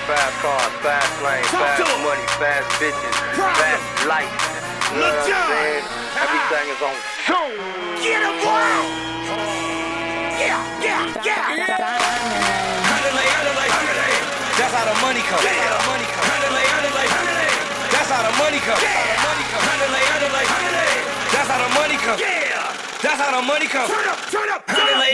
fast cars, fast lane, fast money, fast bitches, fast life. You know what I'm saying? Everything is on zoom. Get him, boy! Yeah. That's how the money come. That's how the money come. That's how the money come. That's how the money come. That's how the money come. Turn up.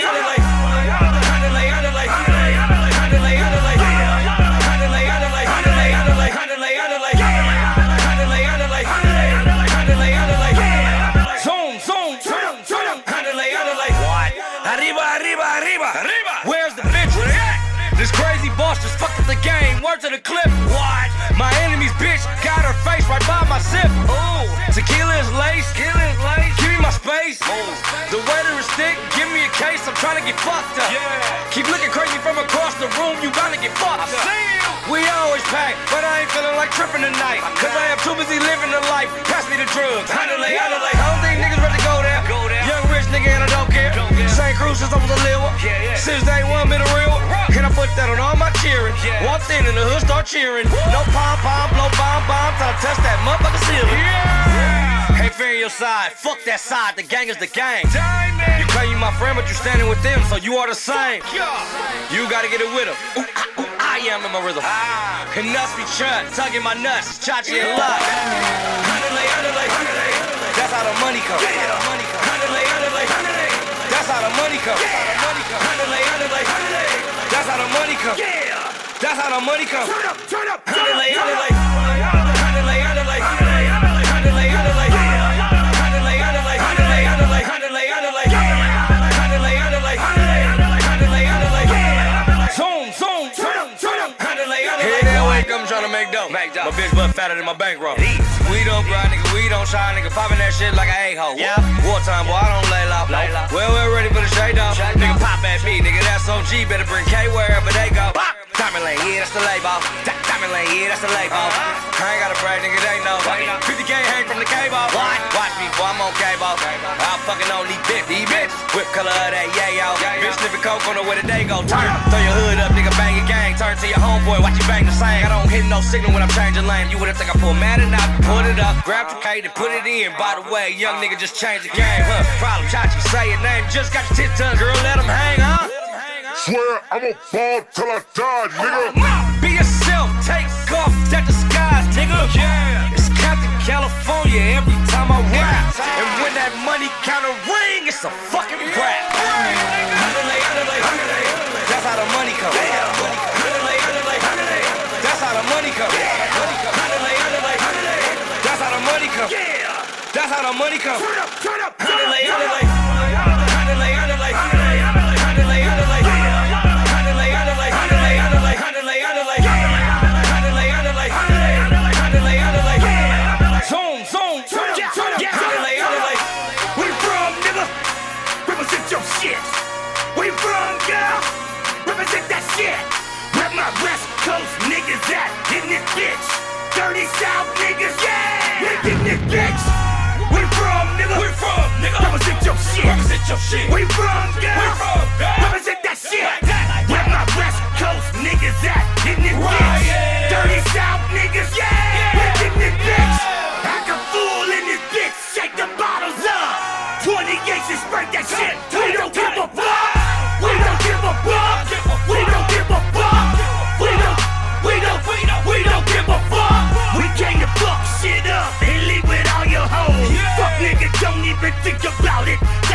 Arriba. Where's the bitch? This crazy boss just fucked up the game. Word to the clip. What? My enemy's bitch got her face right by my sip. Ooh. Tequila is lace. Give me my space. Ooh. The waiter is thick. Give me a case. I'm trying to get fucked up. Yeah. Keep looking crazy from across the room. You gotta get fucked up. We always pack, but I ain't feeling like tripping tonight. Cause I am too busy living the life. Pass me the drugs. I don't think niggas ready to go there. Young rich nigga and I don't care. Same crew since I was a little one. Since day one, been a real one. And I put that on all my cheering. Walked in and the hood start cheering. No pom-pom, blow bomb, try to touch that motherfucker ceiling. Ain't fair on your side, fuck that side, the gang is the gang. You claim you my friend, but you standing with them, so you are the same. You gotta get it with them. I am in my rhythm. And nuts be chut, tugging my nuts, Chachi and luck. That's how the money comes. That's how the money comes. That's how the money comes. That's how the money comes. That's how the money comes. Turn up. Trying to make dough. My bitch butt fatter than my bankroll. We don't grind, nigga, we don't shine, nigga. Poppin' that shit like an a-hole. Wartime, boy, I don't lay low. Well, we're ready for the shade off. Nigga, pop at me, nigga, that's OG. Better bring K wherever they go. Diamond lane, yeah, that's the label. Diamond lane, yeah, that's the label. I ain't gotta brag, nigga, they know. 50K hang from the cable. Watch me, boy, I'm on cable. I'm fucking on these bitches. Whip color of that yayo. Bitch sniffing coke on the way the day go. Turn, throw your hood up, nigga, bang your gang. Turn to your homeboy, watch you bang the same. I don't hit no signal when I'm changing lane. You wouldn't think I pull Madden out, put it up, grab your K and put it in. By the way, young nigga just changed the game, huh? Problem, Chachi, say your name. Just got your tits done, girl, let him hang, huh? Swear I'ma fall till I die, nigga. Be yourself, take off that disguise, nigga. It's Captain California every time I rap. And when that money counter ring, it's a fucking rap. That's how the money comes. That's how the money comes. That's how the money comes. That's how the money comes. Turn up. Where you from, nigga? Represent your shit. Where you from, girl? Represent that shit. Where my West Coast niggas at in this bitch? Dirty South niggas, yeah! In this bitch. Where you from, nigga? Represent your shit. Where you from, girl? Represent that shit. Where my West Coast niggas at in this bitch? Dirty South niggas, yeah! In this bitch. Act a fool in this bitch. Shake the bottles up. 28 and spread that shit. We don't give a fuck. We don't give a fuck. We don't give a fuck. We don't give a fuck. We came to fuck shit up and leave with all your hoes. Fuck nigga, don't even think about it.